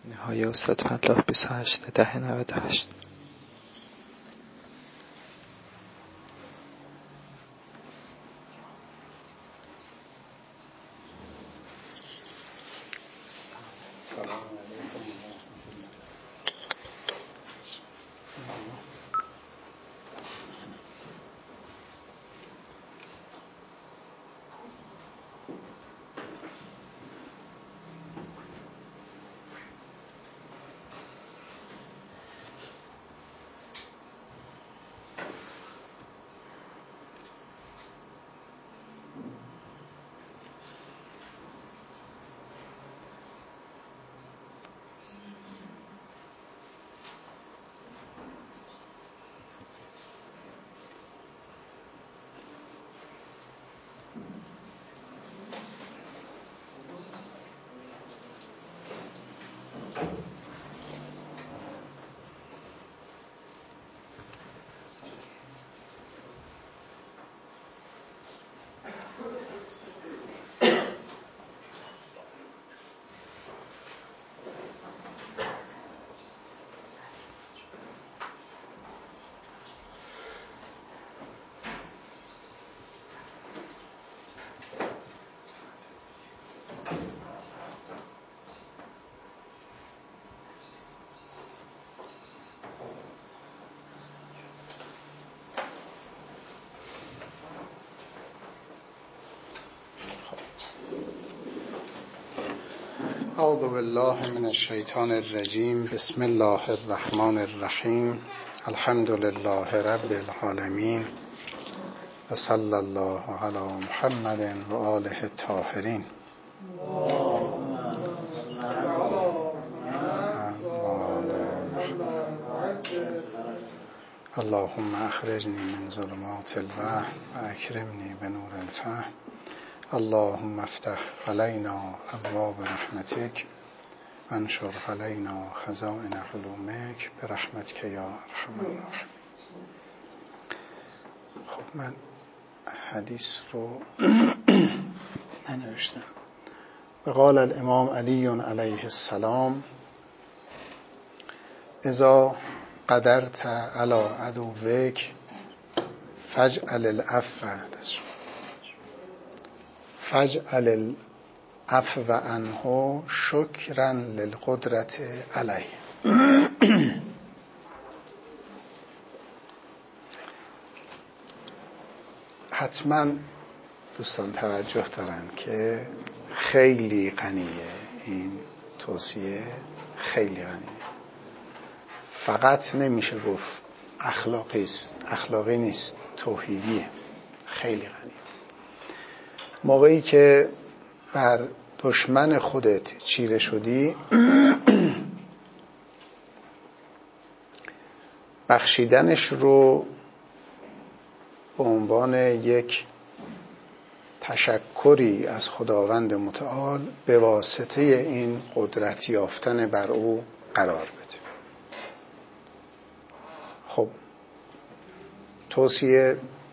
نهایه استاد مطلب 28/10/98. اعوذ بالله من الشیطان الرجیم. بسم الله الرحمن الرحیم. الحمد لله رب العالمین و صلی الله علی محمد و آله الطاهرین. اللهم اخرجنی من ظلمات الوهم و اکرمنی بنور الفهم. اللهم افتح علینا ابواب رحمتک و انشر علینا خزائن علومک برحمتک یا ارحم الراحمین. خب من حدیث رو ننوشتم. قال الامام علی علیه السلام: اذا قدرت علی عدوک فاجعل العفو عنه شکرا للقدرت علیه. حتما دوستان توجه دارن که خیلی غنیه این توصیه، خیلی غنیه. فقط نمیشه گفت اخلاقی نیست، توحیدیه، خیلی غنیه. موقعی که بر دشمن خودت چیره شدی بخشیدنش رو به عنوان یک تشکری از خداوند متعال به واسطه این قدرت یافتن بر او قرار بده. خب توصیه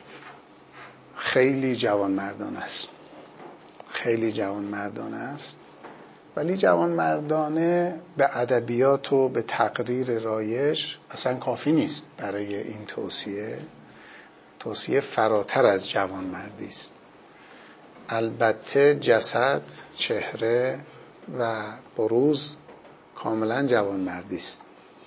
خیلی جوانمردانه است، خیلی جوانمردانه است، ولی جوانمردانه به ادبیات و به تقریر رایج اصلا کافی نیست برای این توصیه فراتر از جوانمردی است. البته جسد، چهره و بروز کاملا جوانمردی است،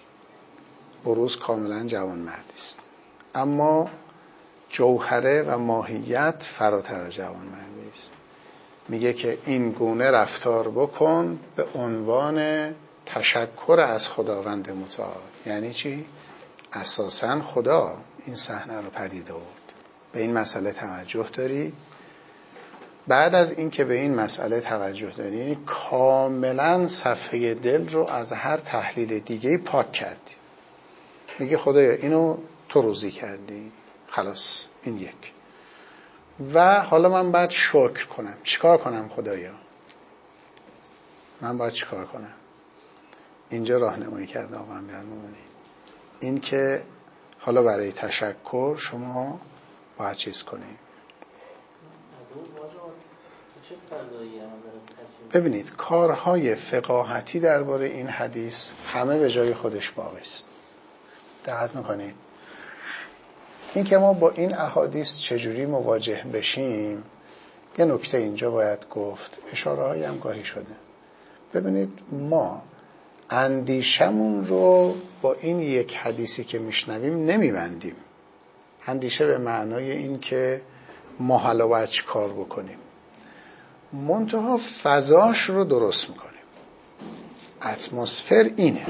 اما جوهره و ماهیت فراتر از جوانمردی است. میگه که این گونه رفتار بکن به عنوان تشکر از خداوند متعال. یعنی چی؟ اساساً خدا این صحنه رو پدید آورد. به این مسئله توجه داری؟ بعد از این که به این مسئله توجه داری کاملاً صفحه دل رو از هر تحلیل دیگه‌ای پاک کردی. میگه خدایا اینو تو روزی کردی، خلاص این یک. و حالا من باید شکر کنم. چیکار کنم خدایا؟ من باید چیکار کنم؟ اینجا راهنمایی کرده آقا امیرالمومنین. این که حالا برای تشکر شما باید چیز کنید. ببینید کارهای فقاهتی درباره این حدیث همه به جای خودش باقی است. دقت میکنید این که ما با این احادیث چجوری مواجه بشیم، یه نکته اینجا باید گفت، اشاره هایی هم گاهی شده. ببینید ما اندیشمون رو با این یک حدیثی که میشنویم نمیبندیم. اندیشه به معنای این که ما حالا باید چی کار بکنیم، منتها فضاش رو درست میکنیم. اتمسفر اینه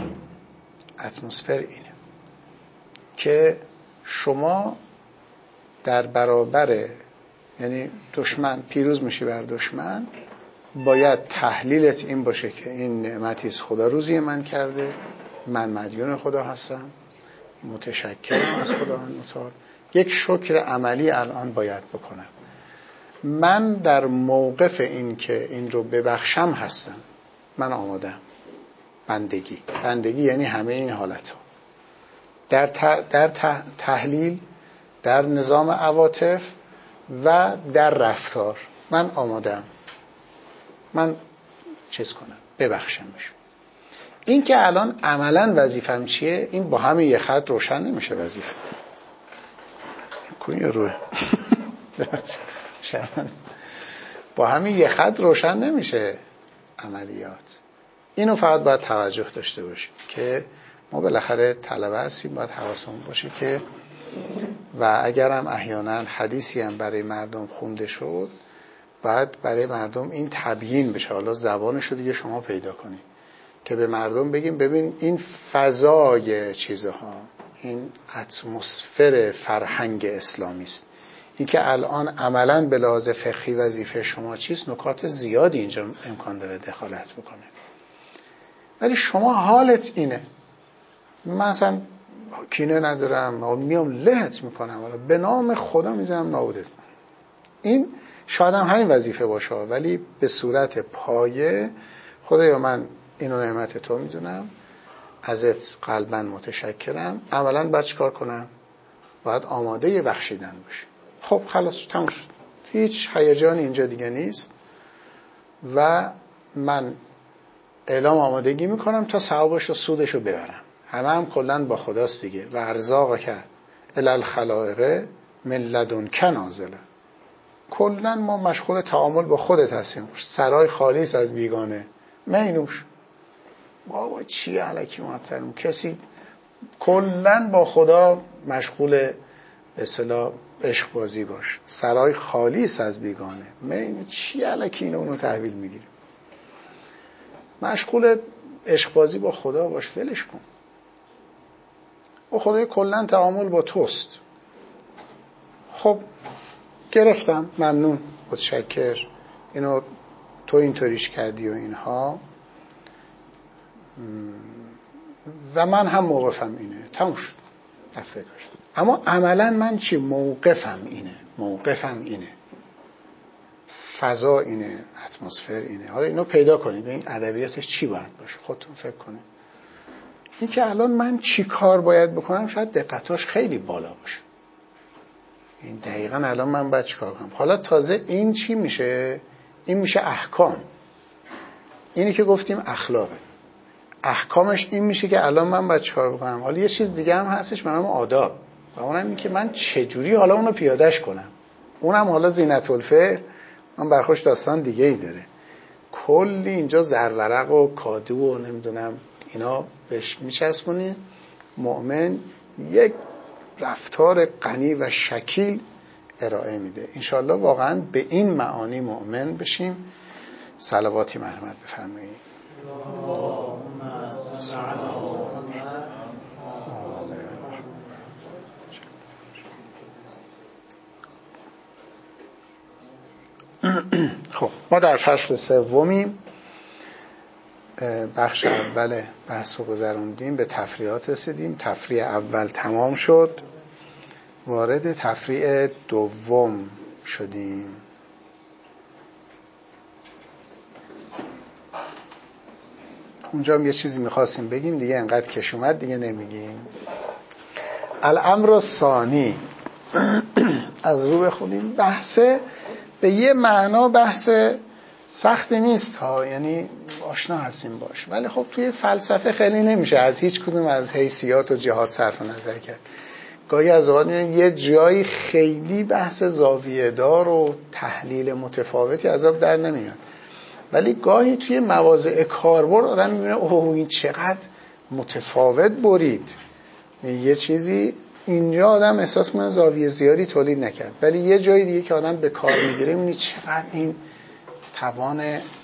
که شما در برابر، یعنی دشمن پیروز میشی بر دشمن، باید تحلیلت این باشه که این نعمتی است خدا روزی من کرده، من مدیون خدا هستم، متشکرم از خداوند متعال، یک شکر عملی الان باید بکنم. من در موقف این که این رو ببخشم هستم، من آمادم. بندگی یعنی همه این حالت ها در تحلیل، در نظام عواطف و در رفتار من آمادم، من چیز کنم، ببخشم بشم. این که الان عملا وظیفم چیه، این با همین یه خط روشن نمیشه. وظیفه کنی روه با همین یه خط روشن نمیشه عملیات. اینو فقط باید توجه داشته باشیم که ما بالاخره طلبه هستیم، باید حواسمون باشه که و اگرم احیانا حدیثی هم برای مردم خونده شد، باید برای مردم این تبیین بشه. حالا زبانشو دیگه شما پیدا کنید که به مردم بگیم ببین این فضای چیزها، این اتمسفر فرهنگ اسلامی است. این که الان عملاً به لحاظ فقهی وظیفه شما چیست، نکات زیادی اینجا امکان داره دخالت بکنه، ولی شما حالت اینه. مثلا کینه ندارم، میام لهت میکنم، به نام خدا میزنم نابودت. این شاید هم همین وظیفه باشه، ولی به صورت پایه خدایا من اینو نعمت تو میدونم، ازت قلباً متشکرم. عملاً باید چیکار کنم؟ باید آماده بخشیدن باشه. خب خلاص تموم شد، هیچ هیجانی اینجا دیگه نیست و من اعلام آمادگی میکنم تا ثوابش و سودش رو ببرم. هم کلاً با خداست دیگه. و ارزاق که الی الخلائق من لدنک نازله. کلاً ما مشغول تعامل با خودت هستیم، سرای خالیست از بیگانه. مینوش بابا چی الکی محترم، کسی کلاً با خدا مشغول به اصطلاح عشق بازی باش، سرای خالیست از بیگانه. مینو چی الکی اینو اونو تحویل میگیریم. مشغول عشق بازی با خدا باش، ولش کن. و خدای کلاً تعامل با توست. خب گرفتم، ممنون، متشکر، اینو تو اینطوریش کردی و اینها، و من هم موقفم اینه، تموم شد، رفت. اما عملا من چی؟ موقفم اینه، فضا اینه، اتمسفر اینه. حالا اینو پیدا کنید، این ادبیاتش چی باید باشه، خودتون فکر کنید. این که الان من چی کار باید بکنم شاید دقتاش خیلی بالا باشه. این دقیقاً الان من باید چی کار کنم. حالا تازه این چی میشه؟ این میشه احکام. اینی که گفتیم اخلاقه، احکامش این میشه که الان من باید چی کار بکنم. حالا یه چیز دیگه هم هستش به نام آداب، و اونم این که من چجوری حالا اونو پیادهش کنم. اونم حالا زینت الفعل، من برخوش داستان دیگه ای داره. کلی اینجا زرورق و کادو و نمیدونم اینا بهش میچسبونی. مؤمن یک رفتار غنی و شکیل ارائه میده. انشالله واقعا به این معانی مؤمن بشیم. صلواتی مرحمت بفرمایید. خب ما در فصل سومیم. بخش اول بحث رو گذروندیم، به تفریعات رسیدیم. تفریع اول تمام شد، وارد تفریع دوم شدیم. اونجا هم یه چیزی میخواستیم بگیم دیگه، انقدر کش اومد دیگه نمیگیم. الامر الثانی، از رو بخونیم، بحث به یه معنا بحث سختی نیست ها، یعنی آشنا هستیم باش، ولی خب توی فلسفه خیلی نمیشه از هیچ کدوم از حیثیات و جهات صرف نظر کرد. گاهی از اوقات یه جایی خیلی بحث زاویه دار و تحلیل متفاوتی از آب در نمیاد، ولی گاهی توی مواضع کاربرد آدم میبینه اوه این چقدر متفاوت برید یه چیزی اینجا، آدم احساس کنه زاویه زیادی تولید نکرد، ولی یه جایی دیگه که آدم به کار میگیره میبینه چقدر این توان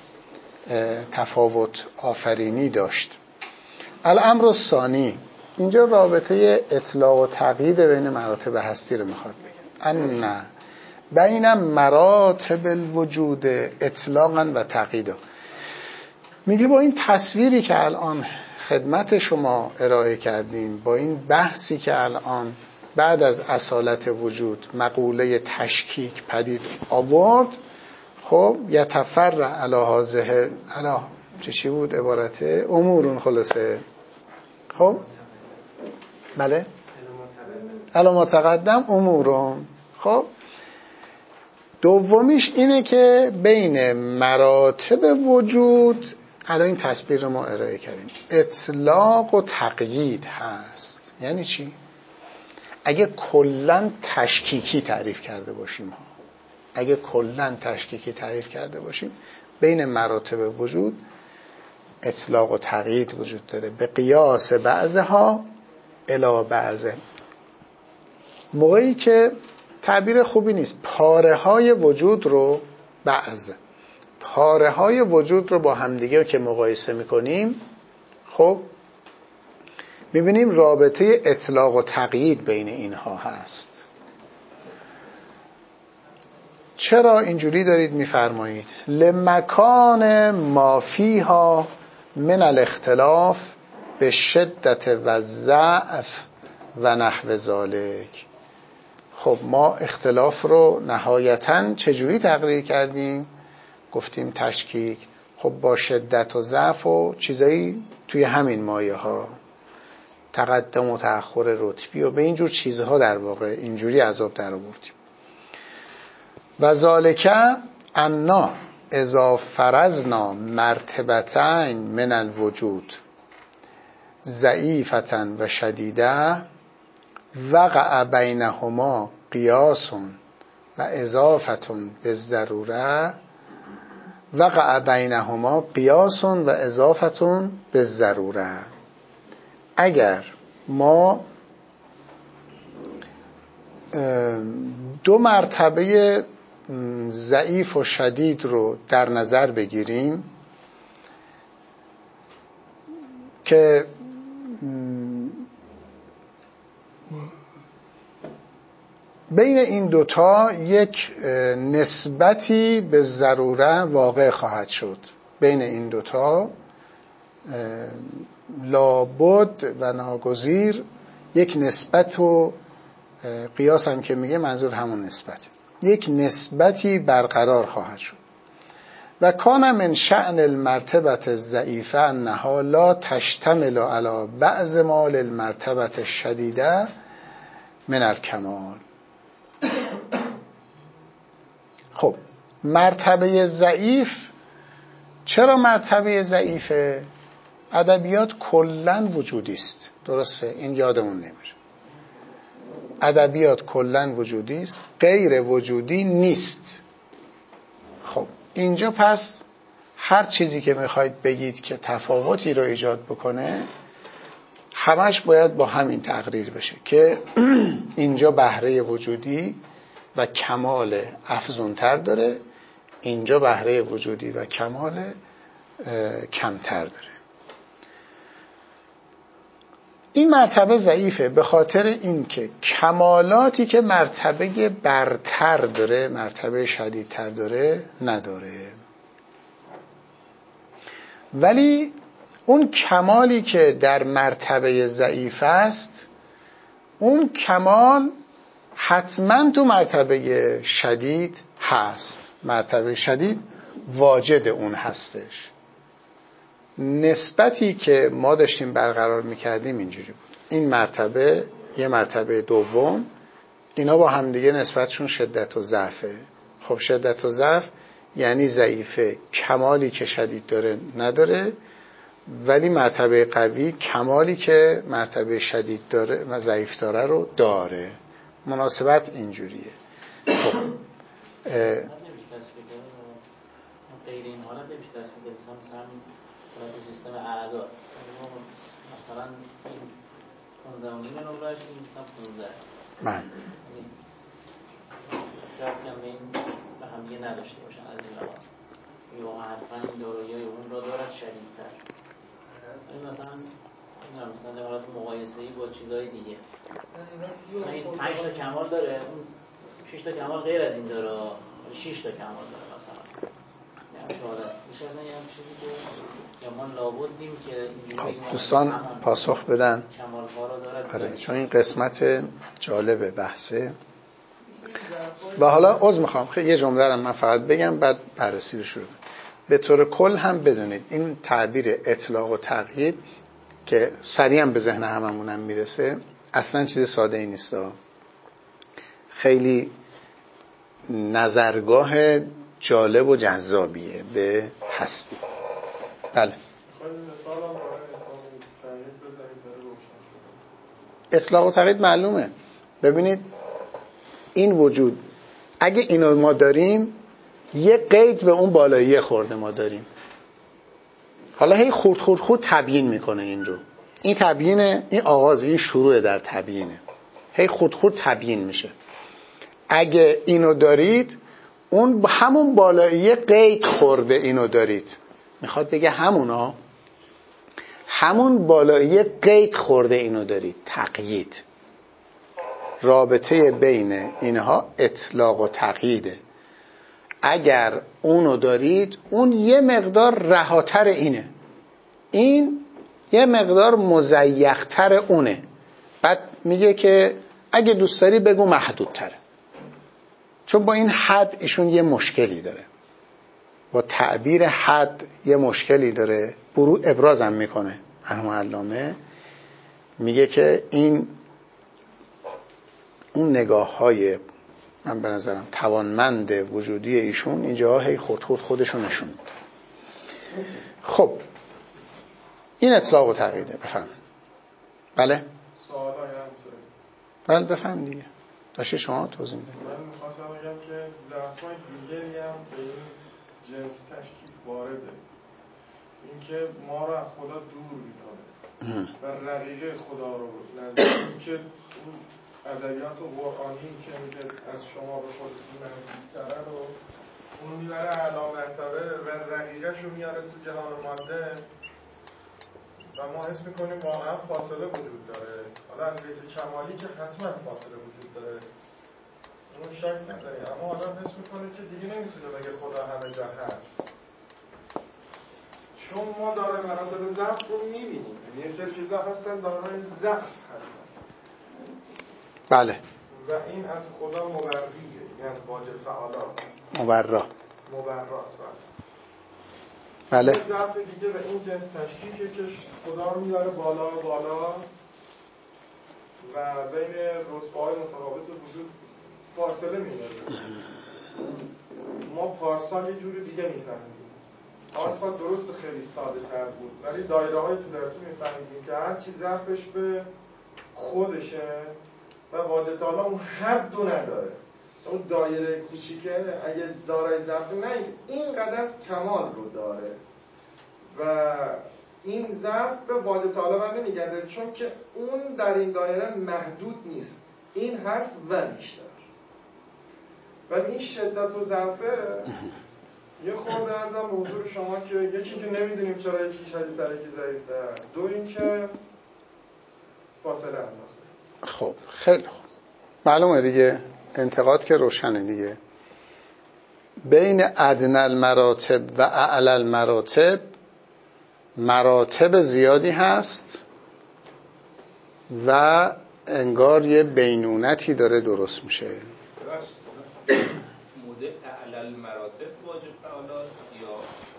تفاوت آفرینی داشت. الامر الثانی، اینجا رابطه اطلاق و تقیید بین مراتب هستی رو میخواد بگه. ان بین مراتب الوجود اطلاقا و تقییدا. میگه با این تصویری که الان خدمت شما ارائه کردیم، با این بحثی که الان بعد از اصالت وجود مقوله تشکیک پدید آورد، خب یتفرع علی هذه چی بود عبارته؟ امورون خلاصه. خب بله علی ما تقدم امورون. خب دومیش اینه که بین مراتب وجود الان این تصویر رو ما ارائه کردیم اطلاق و تقیید هست. یعنی چی؟ اگه کلن تشکیکی تعریف کرده باشیم بین مراتب وجود اطلاق و تقیید وجود داره به قیاس بعضها الی بعض. موقعی که تعبیر خوبی نیست، پاره های وجود رو با همدیگه که مقایسه میکنیم، خب میبینیم رابطه اطلاق و تقیید بین اینها هست. چرا اینجوری دارید میفرمایید؟ لمکان ما فیها من الاختلاف به شدت و ضعف و نحو ذالک. خب ما اختلاف رو نهایتاً چجوری تقریر کردیم؟ گفتیم تشکیک. خب با شدت و ضعف و چیزایی توی همین مایه ها، تقدم و تأخر رتبی و به اینجور چیزها در واقع اینجوری عذاب در آوردیم. و ذالک انا اذا فرضنا مرتبتین من الوجود ضعیفة و شدیده وقع بینهما قیاس و اضافة بالضروره اگر ما دو مرتبه ضعیف و شدید رو در نظر بگیریم که بین این دوتا یک نسبتی به ضروره واقع خواهد شد، بین این دوتا لابد و ناگزیر یک نسبت و قیاس هم که میگه منظور همون نسبت، یک نسبتی برقرار خواهد شد. و کان من شأن المرتبة الضعیفه انها لا تشتمل علی بعض ما للمرتبة الشدیده من الکمال. خب مرتبه ضعیف، چرا مرتبه ضعیفه؟ ادبیات کلن وجودی است، درسته؟ این یادمون نمیره. ادبیات کلن وجودی است، غیر وجودی نیست. خب اینجا پس هر چیزی که میخواید بگید که تفاوتی رو ایجاد بکنه همش باید با همین تقریر بشه که اینجا بهره وجودی و کمال افزونتر داره، اینجا بهره وجودی و کمال کمتر داره. این مرتبه ضعیفه به خاطر اینکه کمالاتی که مرتبه برتر داره، مرتبه شدیدتر داره نداره. ولی اون کمالی که در مرتبه ضعیف است، اون کمال حتما تو مرتبه شدید هست. مرتبه شدید واجد اون هستش. نسبتی که ما داشتیم برقرار میکردیم اینجوری بود، این مرتبه یه مرتبه دوم، اینا با همدیگه نسبتشون شدت و ضعفه. خب شدت و ضعف یعنی ضعیفه کمالی که شدید داره نداره، ولی مرتبه قوی کمالی که مرتبه شدید داره و ضعیف داره رو داره. مناسبت اینجوریه. خب غیر این حالت نمیشه تصمیم گرفت. مثلا همین حالت سیستم اعداد، مثلا این 15.5 نمرهش این مثلا 15 من شاید که به این به هم دیگه نداشته باشن از این لحاظ، یا حتما این دارایی اون را دارد شدیدتر. مثلا در حالت مقایسه‌ای با چیزهای دیگه این 5 تا کمال داره، اون 6 تا کمال غیر از این داره، 6 تا کمال داره مثلا. خب دوستان پاسخ بدن. آره، چون این قسمت جالب بحثه. و حالا عذر میخوام یه جمله رو من فقط بگم بعد بررسی رو شروع کنیم. به طور کل هم بدونید این تعبیر اطلاق و تقیید که سریعا به ذهن هممونم میرسه اصلا چیز ساده ای نیست، خیلی نظرگاه جالب و جذابیه به هستی. بله اطلاق و تقیید معلومه. ببینید این وجود، اگه اینو ما داریم یه قید به اون بالایی خورده ما داریم، حالا هی خورد تبیین میکنه این رو. این تبیینه، این آغاز، این شروع در تبیینه، هی خورد تبیین میشه. اگه اینو دارید اون همون بالایی قید خورده اینو دارید، میخواد بگه همون بالایی قید خورده اینو دارید. تقیید، رابطه بین اینها اطلاق و تقییده. اگر اونو دارید اون یه مقدار رهاتر اینه، این یه مقدار مزیق‌تر اونه. بعد میگه که اگه دوست داری بگو محدودتره، چون با این حد ایشون یه مشکلی داره، با تعبیر حد یه مشکلی داره. ابرازم میکنه مرحوم علامه، میگه که این اون نگاه های من به نظرم توانمند وجودی ایشون اینجا هی خودشون نشون میده. خب این اطلاق و تقییده. بفهم. بله سوال های همسه. بله بفهم دیگه، داشتی شما توضیح میدید. من میخواستم بگم که ضعف‌های دیگری هم به این جنس تشکیل وارده، اینکه ما رو از خدا دور میکنه و رقیقه خدا رو نزدیک، اینکه اون ادبیات قرآنی که میگه از شما به خودتون نزدیک‌تره رو اون میبره اعلی مرتبه و رقیقش رو میاره تو جهان ماده و ما حس میکنیم واقعا فاصله وجود داره. حالا از حیث کمالی که حتما فاصله وجود داره اون شک نداری، اما آدم حس میکنه که دیگه نمیتونه بگه خدا همه جا هست، چون ما دارای مراتب ضعف رو میبینیم. یه سری چیزا هستن دارای ضعف هستن. بله. و این از خدا مبرریه، این از واجب تعالی مبراست. بله. ضعف دیگه و این جنس تشکیلیه که خدا رو میاره بالا و بین رتبه‌های متفاوت وجود فاصله میاره. ما پارسال یه جوری دیگه میفهمیدیم. پارسال درست خیلی ساده تر بود، ولی دایره های تو درتون میفهمیدیم که هر چی ضعفش به خودشه و واجد تعالی اون حد رو نداره. اون دایره کوچیکه اگه دارای ضعف نه این قدر از کمال رو داره و این ضعف به واجد تعالی بر نمیگرده، چون که اون در این دایره محدود نیست، این هست و بیشتر. ولی این شدت و ضعفه یه خورده ارزم به حضور شما که یکی که نمیدونیم چرا یکی شدیدتر یکی ضعیف‌تر، دو این که فاصله انداخته. خب خیلی خوب، معلومه دیگه، انتقاد که روشنه دیگه. بین ادنی المراتب و اعلی المراتب مراتب زیادی هست و انگار یه بینونتی داره درست میشه. مدل اعلی المراتب واجب تعالی یا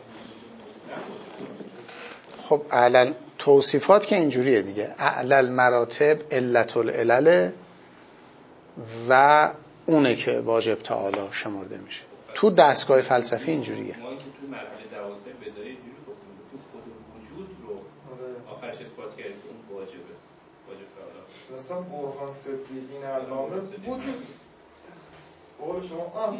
خب اعلی توصیفات که اینجوریه دیگه، اعلی المراتب علت العلل و اونه که واجب تعالی شمرده میشه. پس تو دستگاه فلسفی اینجوریه. ما که تو مرحله 12 بدایه اینجوری گفتیم تو خود وجود رو آخرش اثبات کردیم که اون واجب تعالی. مثلا برهان صدیقی علامه وجود قول شما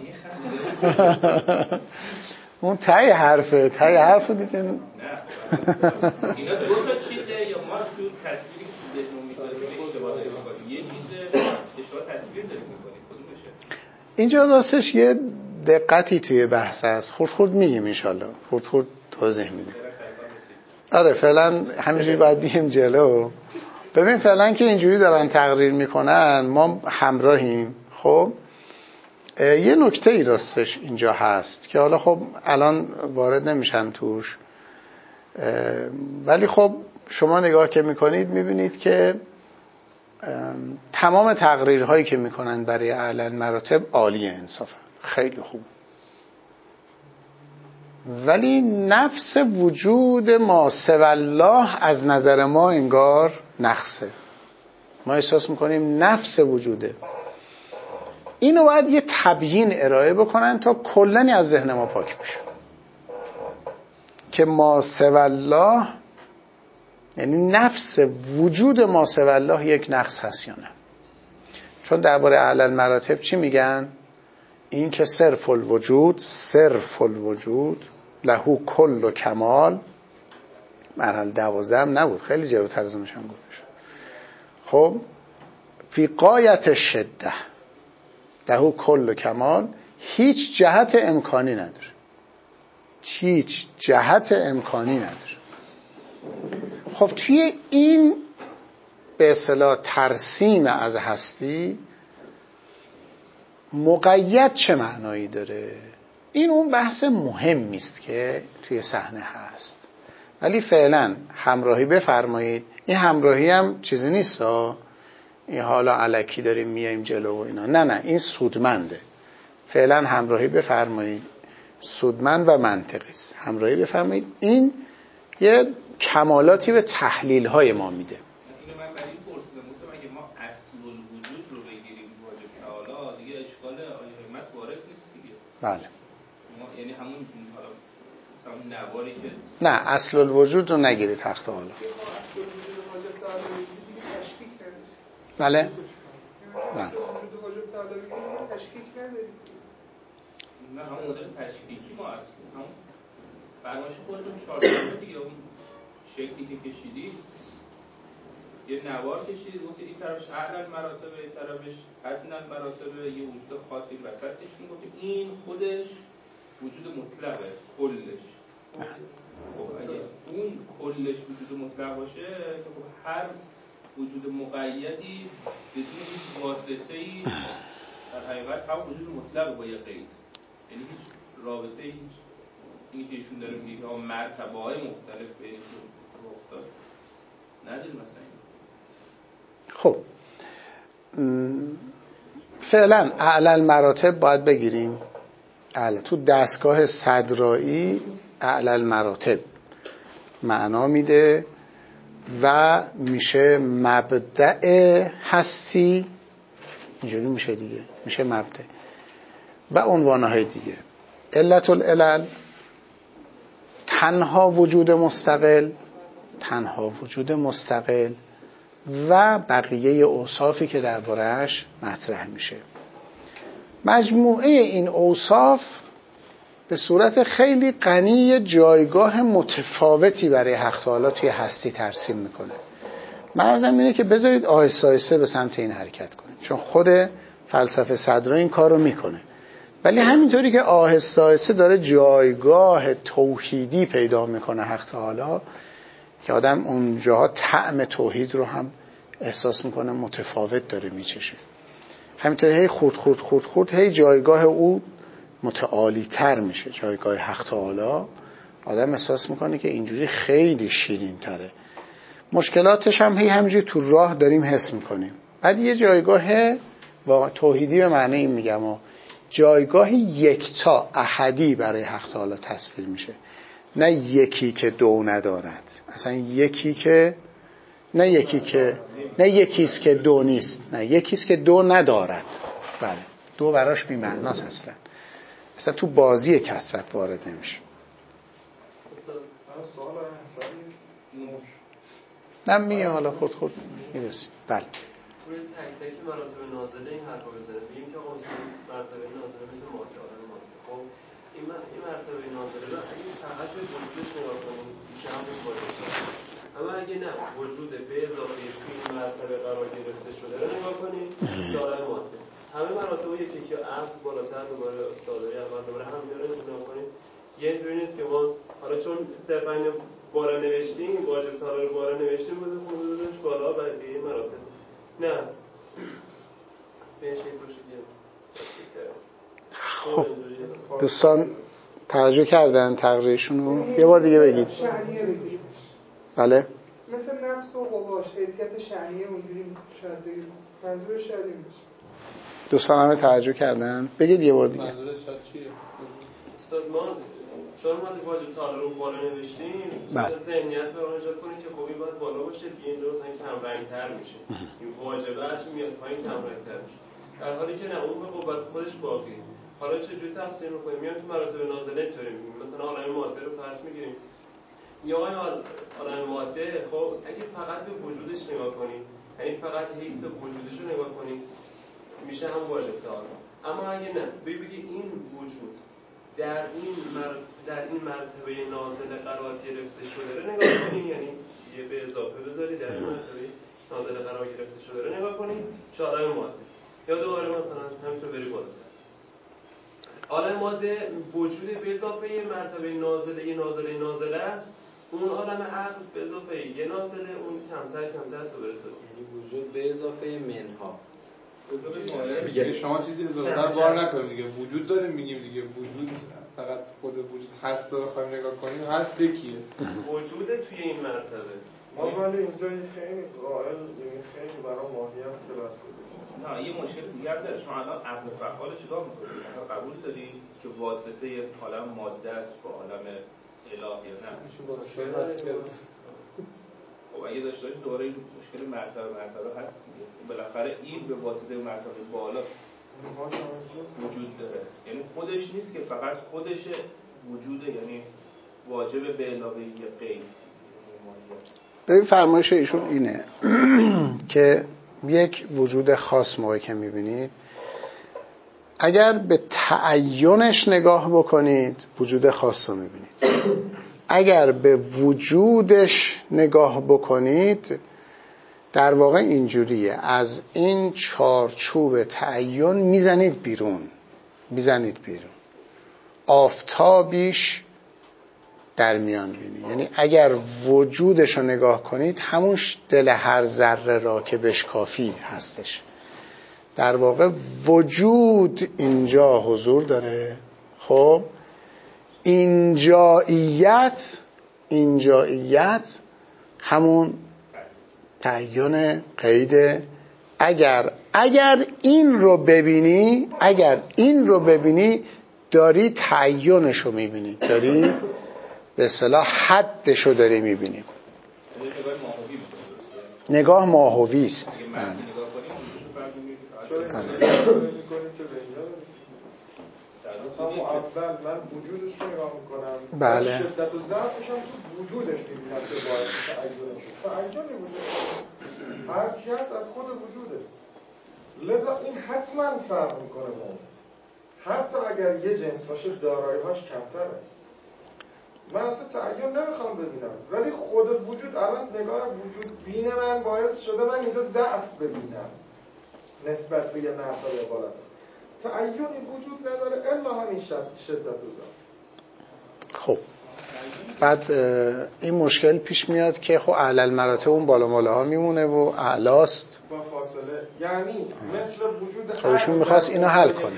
اون تای حرفه دیگه. نه اینا دو تا چیزه یا ما تو تصویری که ذهنمون می‌ذاریم اشتباه داریم می‌کنیم. یه چیز اشتباه تصویر داریم می‌کنیم. کدومشه؟ اینجا راستش یه دقتی توی بحث هست. خورد میگیم ان شاءالله. خورد توضیح میدیم. آره فعلا همینجوری باید بیم جلو. ببین فعلا که اینجوری دارن تقریر میکنن ما همراهیم. خب یه نکته ای راستش اینجا هست که حالا خب الان وارد نمیشم توش، ولی خب شما نگاه که میکنید میبینید که تمام تقریرهایی که میکنن برای اعلی المراتب عالیه، انصافا خیلی خوب، ولی نفس وجود ما سوی الله از نظر ما انگار نقصه. ما احساس میکنیم نفس وجوده. اینو باید یه تبیین ارائه بکنن تا کلنی از ذهن ما پاک بشه که ما سوی الله یعنی نفس وجود ما سوی الله یک نقص هست یا نه. چون درباره اعلی المراتب چی میگن؟ این که صرف الوجود لهو کل و کمال، مرحله 12 هم نبود، خیلی جلوتر از اونش هم گفتش. خب فی غایت شده لهو کل و کمال، هیچ جهت امکانی نداره. خب توی این به اصطلاح ترسیم از هستی مقید چه معنایی داره؟ این اون بحث مهمی است که توی صحنه هست، ولی فعلا همراهی بفرمایید. این همراهی هم چیزی نیست این حالا الکی داریم میایم جلو و اینا، نه این سودمنده. فعلا همراهی بفرمایید، سودمند و منطقی است. همراهی بفرمایید. این یه کمالاتی به تحلیل های ما میده. اینو من برای این پرسیدم اگه ما اصل الوجود رو بگیریم واجب تعالی دیگه اشکال آیه وارد نیست دیگه. بله ما یعنی همون حالا مثلا نواری که نه اصل الوجود رو نگیرید تحت حالا. بله نه همون مدل تشکیکی ما هست، همون فرمایش خودتون 4 دیگه، اون شکلی که کشیدید یه نوار کشیدید گفتید این طرفش اعلی المراتب، این طرفش ادنی المراتب، یه وجود خاصی وسط کشیدید گفتید این خودش وجود مطلقه کلش. خب اگه اون کلش وجود مطلق باشه که خب هر وجود مقیدی بدون هیچ واسطه‌ای در حقیقت هم وجود مطلق با یه قید، یعنی هیچ رابطه هیچ اینی که ایشون داره میگه که مرتبه های مختلف بینشون افتاد نداری مثلا این. خب فعلا اعلی المراتب باید بگیریم. تو دستگاه صدرایی اعلی المراتب معنا میده و میشه مبدأ هستی، اینجوری میشه دیگه، میشه مبدأ و عنوانهای دیگه. علت العلل تنها وجود مستقل و بقیه اوصافی که درباره‌اش مطرح میشه. مجموعه این اوصاف به صورت خیلی غنی جایگاه متفاوتی برای حق تعالی توی هستی ترسیم میکنه. مرزم اینه که بذارید آهسته آهسته به سمت این حرکت کنید، چون خود فلسفه صدرا این کار رو میکنه، ولی همینطوری که آهسته آهسته داره جایگاه توحیدی پیدا میکنه حق تعالی که آدم اونجاها طعم توحید رو هم احساس میکنه متفاوت داره میچشه. همینطوری هی خورد هی جایگاه او متعالی تر میشه، جایگاه حق تعالی. آدم احساس میکنه که اینجوری خیلی شیرین تره. مشکلاتش هم هی همینجوری تو راه داریم حس میکنیم. بعد یه جایگاه توحیدی به معنی این میگم جایگاه یکتا احدی برای حق تعالی تصویر میشه، نه یکی که دو ندارد، اصلا یکیست که دو نیست، نه یکیست که دو ندارد. بله دو براش بی معناست اصلا. اصلا تو بازی کثرت وارد نمیشه. نه میگه حالا خود میرسیم. بله روی تک تک مراتب نازله این حرفا بزنیم، بگیم که آقا مثلا مرتبه نازله مثل ماده خب این مرتبه نازله رو اگه فقط به وجودش نگاه کنیم میشه همون واجب، اما اگه نه وجود به اضافه توی این مرتبه قرار گرفته شده رو نگاه کنیم میشه عالم ماده. همه مراتب یکی که اصل بالاتر دوباره ساده‌ای اول دوباره هم رو نگاه کنیم. یه جوری نیست که ما حالا چون صرفا اینو بالا نوشتیم واجب تالا رو بالا نوشتیم بده خودش بالا بقیه مراتب نه بهش این خب دوستان توجه کردن تقریرشون رو یه بار دیگه بگید. بله مثل نفس و قواش حیثیت شأنیه اونجوری شاید بگید منظور شاید این باشه. دوستان همه توجه کردن بگید یه بار دیگه. منظورش چیه؟ استاد ما چون ما واجب تعالی رو بالا نوشتیم ذهنیت رو ایجاد کنیم که خب این باید بالا باشه دیگه این درست این کم رنگ‌تر میشه. این واجبه هرچی میاد پایین کم رنگ‌تر میشه. در حالی که نه اون به قوت خودش باقی. حالا چجوری تفسیر می‌کنیم؟ میایم تو مراتب نازله اینطوری می‌گیم. مثلا عالم ماده رو فرض می‌گیریم. یا عالم ماده خب اگه فقط به وجودش نگاه کنیم، یعنی فقط حیث وجودش رو نگاه کنیم میشه هم واجب تعالی. اما اگه نه بگید این وجود در این مرتبه نازله قرار گرفته شده رو نگاه کنیم، یعنی یه به اضافه بذاری در این مرتبه نازله قرار گرفته شده رو نگاه کنیم چه عالم ماده. یا دوباره مثلا همینطور بری بالاتر عالم ماده وجود به اضافه یه مرتبه نازله است، اون عالم عقل به اضافه یه نازله اون کمتر تو برسه، یعنی وجود به اضافه منها میگه شما چیزی اضافه‌تر بار نکنید دیگه وجود داریم میگیم دیگه وجود فقط خود وجود هست رو بخوایم نگاه کنیم هست کیه وجود توی این مرتبه ما ولی اینجا خیلی قائل خیلی برای ماهیت کلاس گذاشتیم. نه یه مشکل دیگه هم داره. شما الان عقل فعال چیکار می‌کنید؟ قبول داری که واسطه عالم ماده است با عالم اله یا نه؟ خب اگه داشته باشید دوباره این مشکل مرتبه هست دیگه. بالاخره این به واسطه مرتبه بالا وجود داره، یعنی خودش نیست که فقط خودش وجوده، یعنی واجب به علاوه یه غیر. ببین فرمایش ایشون اینه که یک وجود خاص موقعی که میبینید اگر به تعینش نگاه بکنید وجود خاص رو میبینید، اگر به وجودش نگاه بکنید در واقع اینجوریه از این چارچوب تعین میزنید بیرون آفتابیش در میان بینی. یعنی اگر وجودش رو نگاه کنید همون دل هر ذره را که بشکافی هستش. در واقع وجود اینجا حضور داره. خب اینجاییت همون تعین قید اگر این رو ببینی داری تعینش رو میبینی، داری به اصطلاح حدش رو داری میبینی. نگاه ماهوی است. اول من وجودش رو نگاه میکنم، بله. شدت و ضعفش هم تو وجودش میبینم که باعث تعینی وجود هرچی هست از خود وجوده، لذا این حتما فرق میکنه با اون. حتی اگر یه جنس باشه دارایی‌هاش کمتره. من اصلا تعین نمیخوام ببینم، ولی خود وجود الان نگاه وجود بین من باعث شده من اینجا ضعف ببینم نسبت به یه مرتبه بالاتر. تعینی وجود نداره الا همین شدت و ضعف. خب بعد این مشکل پیش میاد که خب اعلی المراتب اون بالا مالاها میمونه و اعلاست با فاصله، یعنی مثل وجود خب ایشون میخواست اینو حل کنه.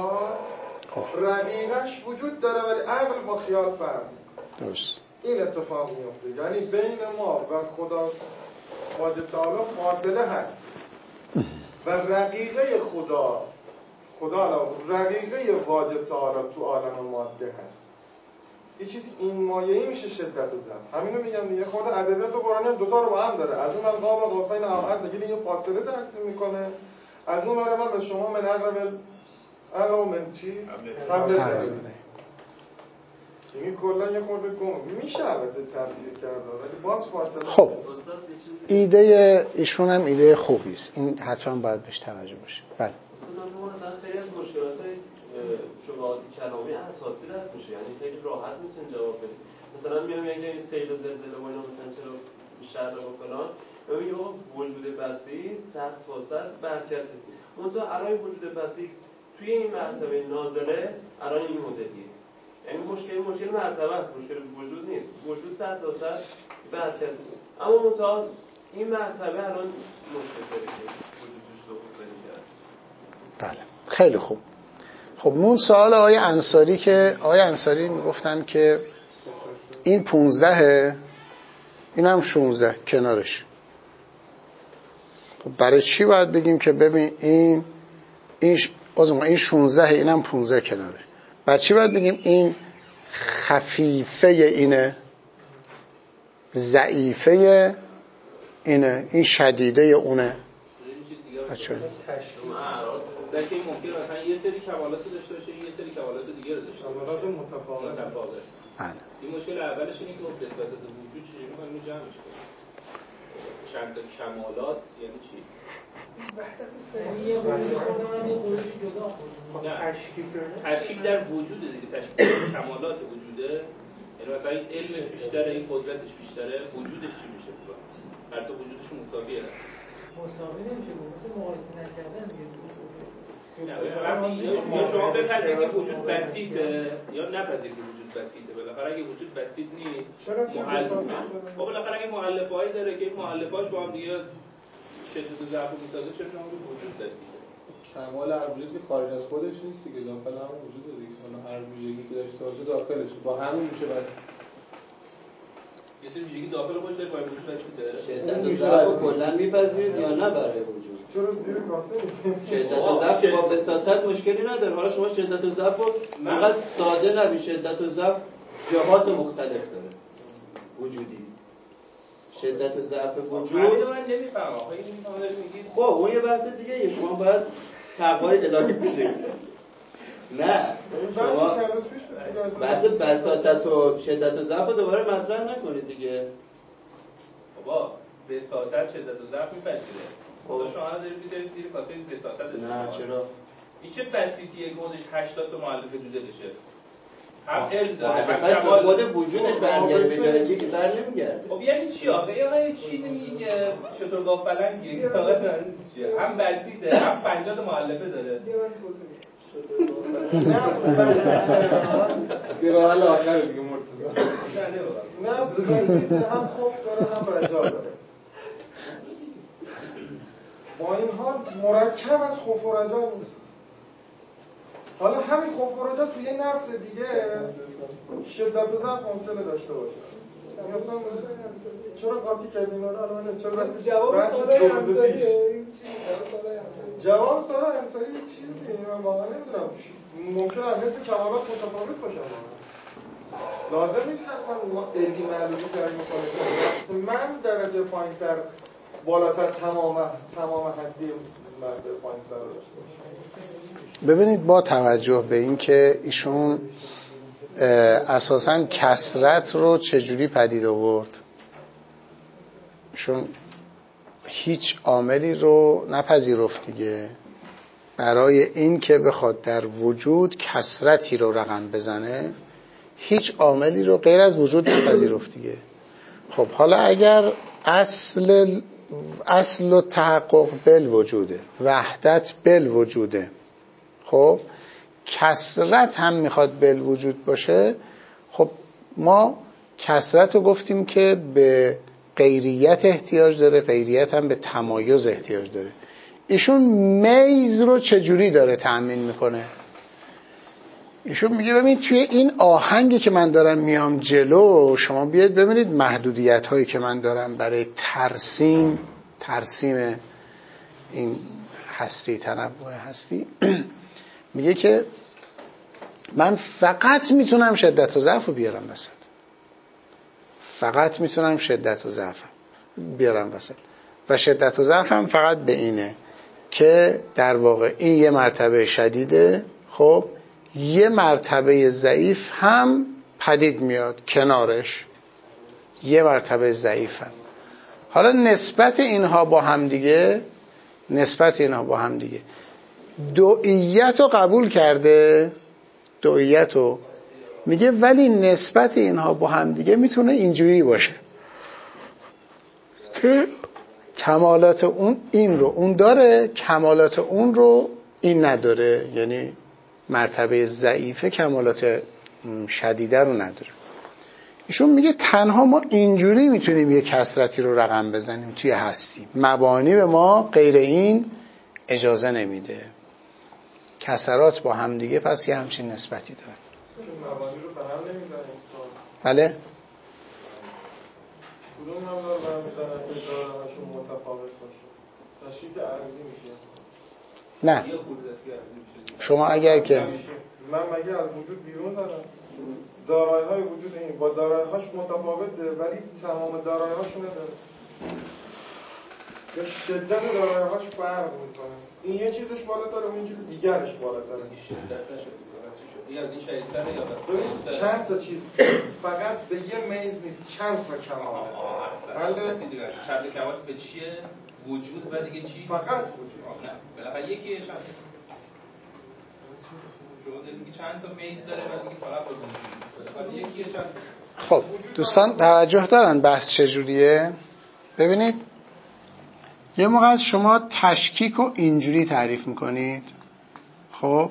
رقیقش وجود داره ولی عقل با خیال فرق. درست. این اتفاق میفته، یعنی بین ما و خدا واجب تعالی فاصله هست و رقیقه خدا رقیقه واجب تعالی تو عالم ماده هست. یه چیزی این مایه‌ای میشه شدت و ضعف. همینو میگم دیگه، خود ادبیات قرآنی هم دوتا رو با هم داره. از اون من قاب قوسین احد دیگه یه فاصله ترسیم میکنه، از اون من به شما من اقرب علاوه من چی؟ قبل تغییر. یعنی کلا یه خورده گم میشه البته تفسیر کرد ولی باز فاصله. خب ایده ایشون هم ایده خوبی است، این حتما باید بهش توجه بشه. بله ما مثلا خیلی از مشکلات شبهات کلامی اساسی رفت میشه، یعنی خیلی راحت میتونید جواب بدید. مثلا میام میگم این سیل و زلزله و اینا مثلا چرا بیشتر و فلان، میگم وجود بسیط 100% برکته. اون تو الان وجود بسیط توی این مرتبه نازله الان این مدلیه، یعنی مشکل مرتبه است، مشکل وجود نیست. وجود 100% برکته، اما منتها این مرتبه الان مشکل داره که وجود توش ظهور پیدا کرده. بله خیلی خوب. خب اون سوال آقای انصاری که آقای انصاری میگفتن که این 15 این هم 16 کنارش. خب برای چی باید بگیم که ببین این 16 این هم 15 کنارش؟ برای چی باید بگیم این خفیفه اینه، ضعیفه اینه، این شدیده اونه؟ بچه در که این ممکن مثلا یه سری کمالات رو داشته باشه یه سری کمالات دیگه رو داشته باشه، کمالات متفاوت. این مشکل اولش اینه که به صورت وجود چجوری می‌خوایم جمعش کنیم؟ چند تا کمالات یعنی چی؟ وحدت سریع تشکیل در وجوده دیگه، تشکیل کمالات وجوده. یعنی مثلا این علمش بیشتره، این قدرتش بیشتره، وجودش چی میشه؟ هر تا وجودش مساویه. مساوی نمیشه، مثل مقایسه نکردن دیگه. یا شما بپذیرید که وجود بسیطه یا نپذیرید که وجود بسیطه. بالاخره اگه وجود بسیط نیست بالاخره اگه مؤلفه‌ای داره که این مؤلفه‌اش با هم دیگه شدت و ضعف و میسازه، چه شما رو وجود بسیطه. کمال هر وجودی که خارج از خودش نیست دیگه، داخل هم وجوده دیگه. حالا هر ویژگی که داشته باشه داخلش با همین میشه بس. یه سری ویژگی داخل خودش داره با وجود بسیطه. شدت و ضعف کلا میپذیرید یا نه برای وجود؟ چرا زیر کاسه نیست؟ شدت و ضعف با بساطت مشکلی نداره. حالا شما شدت و ضعف رو فقط ساده نبی، شدت و ضعف جهات مختلف داره وجودی. شدت و ضعف وجود من نمیفهمم آخه این میگید خب اون یه بحث دیگه، شما باید تقوای الهی بشه. نه شما بحث بساطت و شدت و ضعف رو دوباره مطرح نکنید دیگه. بابا بساطت شدت و ضعف میپذیره. خب شما دارید میذارید زیر کاسه بساطت. نه چرا؟ این چه بسیطیه که خودش 80 تا مؤلفه جوده بشه. هم علم داره هم کمال خود وجودش برمیگرده به جایی که بر نمیگرده. خب یعنی چی آخه؟ یه چیزی میگه شترگاف پلنگی هم بسیطه هم 50 تا مؤلفه داره. دیرال آخر دیگه مرتضی نفس بسیطه، هم خوب داره هم رجا داره. با این حال مرکب از خوف و رجا نیست. حالا همین خوف و رجا توی یه نفس دیگه شدت و ضعف ممکنه داشته باشه. مثلا چرا قاطی کردین الان؟ چرا جواب سوال انصاریه؟ جواب سوال انصاری چیه دیگه؟ من واقعا نمیدونم. ممکنه مثل کمالات متفاوت باشه. لازم نیست حتما ما علمی معلومی تعیین کنه. من درجه پایین‌تر بالاتر تمام هستی مرد پایین‌تر داشته باشه. ببینید با توجه به این که ایشون اساساً کثرت رو چجوری پدید آورد، ایشون هیچ عاملی رو نپذیرفت دیگه برای این که بخواد در وجود کثرتی رو رقم بزنه، هیچ عاملی رو غیر از وجود نپذیرفت دیگه. خب حالا اگر اصل و تحقق بالوجوده، وحدت بالوجوده، خب کثرت هم میخواد بالوجود باشه، خب ما کثرت رو گفتیم که به غیریت احتیاج داره، غیریت هم به تمایز احتیاج داره. ایشون میز رو چجوری داره تأمین میکنه؟ ایشون میگه ببین توی این آهنگی که من دارم میام جلو، شما بیاید ببینید محدودیت هایی که من دارم برای ترسیم این هستی، تنوع هستی. میگه که من فقط میتونم شدت و ضعف رو بیارم وسط، فقط میتونم شدت و ضعف بیارم وسط، و شدت و ضعف هم فقط به اینه که در واقع این یه مرتبه شدیده، خب یه مرتبه ضعیف هم پدید میاد کنارش، یه مرتبه ضعیف هم. حالا نسبت اینها با هم دیگه دوئیت رو قبول کرده، دوئیت رو میگه، ولی نسبت اینها با هم دیگه میتونه اینجوری باشه که کمالات اون این رو اون داره، کمالات اون رو این نداره. یعنی مرتبه ضعیفه کمالات شدیده رو نداره. ایشون میگه تنها ما اینجوری میتونیم یه کثرتی رو رقم بزنیم توی هستی، مبانی به ما غیر این اجازه نمیده. کثرات با هم دیگه پس یه همچین نسبتی داره. مبانی رو به هم نمیزنیم. بله؟ کدوم مبنا رو به هم میزنن که دارهاشون متفاوت باشه؟ تشکیل ارزی میشه. نه شما اگر که من مگه از وجود بیرون زدم، دارایی‌های وجود این با دارایی‌هاش متفاوته ولی تمام دارایی‌هاشون نداره، به شدت دارایی‌هاش فرق میکنه. این یه چیزش بالاتره، اون چیز دیگرش بالاتره. شدت نشد یا از این شدیدتره یا ببین چند تا چیز، فقط به یه میز نیست، چند تا کمال. بله چند تا کمال به چیه؟ وجود و دیگه چی؟ فقط وجود. نه بالاخره یکیه چند چند تا میز داره و دیگه فقط وجود. یکیه چند. خب دوستان توجه دارن بحث چجوریه؟ ببینید یه موقع از شما تشکیک رو اینجوری تعریف میکنید، خب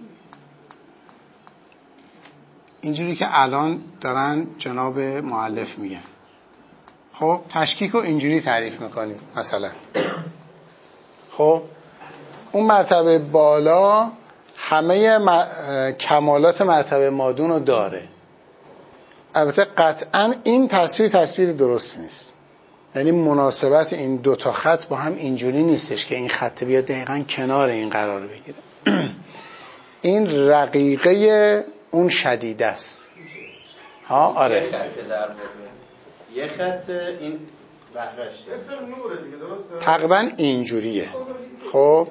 اینجوری که الان دارن جناب مؤلف میگن، خب تشکیک رو اینجوری تعریف میکنید مثلا، خب اون مرتبه بالا همه کمالات مرتبه مادون رو داره. البته قطعا این تصویر درست نیست، یعنی مناسبت این دو تا خط با هم اینجوری نیستش که این خط بیاد دقیقاً کنار این قرار بگیره. این رقیقه اون شدیده است. ها آره یه خط این بهرش اسم نوره دیگه، درسته؟ تقریبا اینجوریه. خب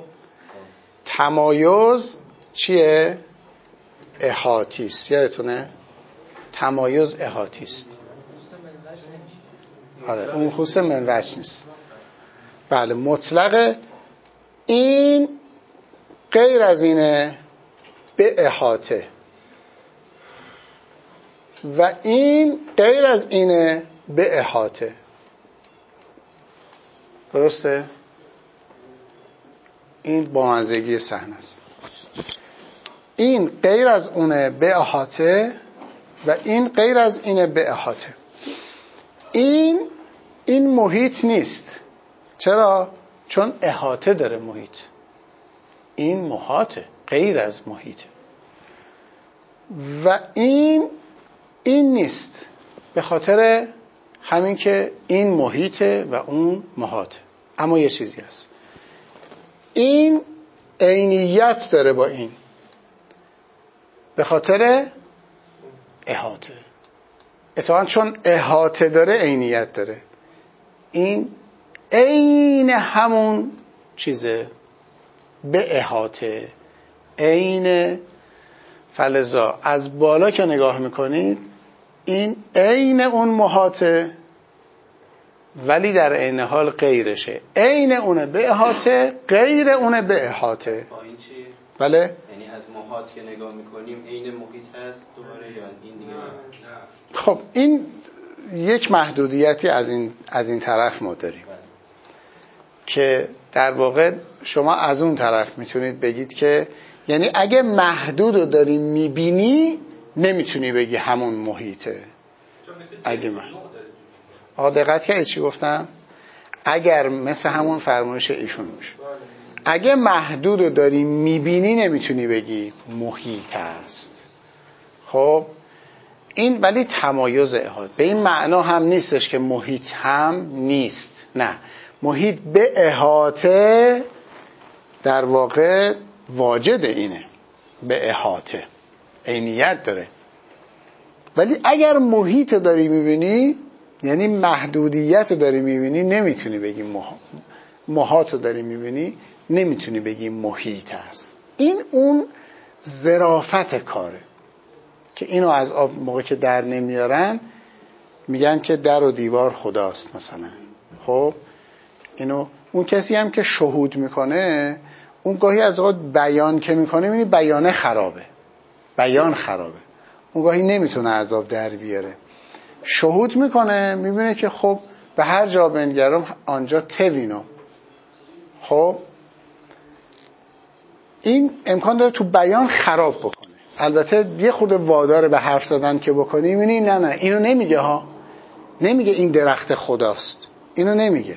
تمایز چیه؟ احاطیست. یادتونه تمایز احاطیست. آره اون خصوص منوج نیست. بله مطلق این غیر از اینه به احاطه و این غیر از اینه به احاطه. درسته؟ این بامزگی صحنه است. این غیر از اونه به احاطه و این غیر از اینه به احاطه. این محیط نیست. چرا؟ چون احاطه داره محیط. این محاطه، غیر از محیط. و این نیست، به خاطر همین که این محیطه و اون محاطه. اما یه چیزی هست، این عینیت داره با این به خاطر احاطه. اتفاقا چون احاطه داره عینیت داره. این عین همون چیزه به احاطه، عین. فلذا از بالا که نگاه میکنید این عین اون محاطه ولی در عین حال غیرشه. عین اونه به احاطه، غیر اونه به احاطه. با این چی؟ بله؟ یعنی از محاط که نگاه میکنیم عین محیط هست دوباره یا این دیگه؟ خب این یک محدودیتی از این طرف ما داریم که در واقع شما از اون طرف میتونید بگید که یعنی اگه محدود رو داری میبینی نمیتونی بگی همون محیطه. اگه دقت کردید چی گفتم؟ اگر مثل همون فرمایش ایشون میشه، اگه محدود رو داری میبینی نمیتونی بگی محیط است. خب این ولی تمایز احاطه به این معنا هم نیستش که محیط هم نیست. نه، محیط به احاطه در واقع واجد اینه، به احاطه عینیت داره. ولی اگر محیط داری میبینی یعنی محدودیت داری میبینی نمیتونی بگی محاط داری میبینی نمیتونی بگی محیط است. این اون ظرافت کاره که اینو از آب موقع که در نمیارن میگن که در و دیوار خداست مثلا. خب اینو اون کسی هم که شهود میکنه اون گاهی از اوقات بیان که میکنه میبینی بیان خرابه، اون گاهی نمیتونه از آب در بیاره. شهود میکنه میبینه که خب به هر جا بنگرم آنجا توینو. خب این امکان داره تو بیان خراب بکنه. البته یه خورده وادار به حرف زدن که بکنی میبینی نه اینو نمیگه ها، نمیگه این درخت خداست، اینو نمیگه،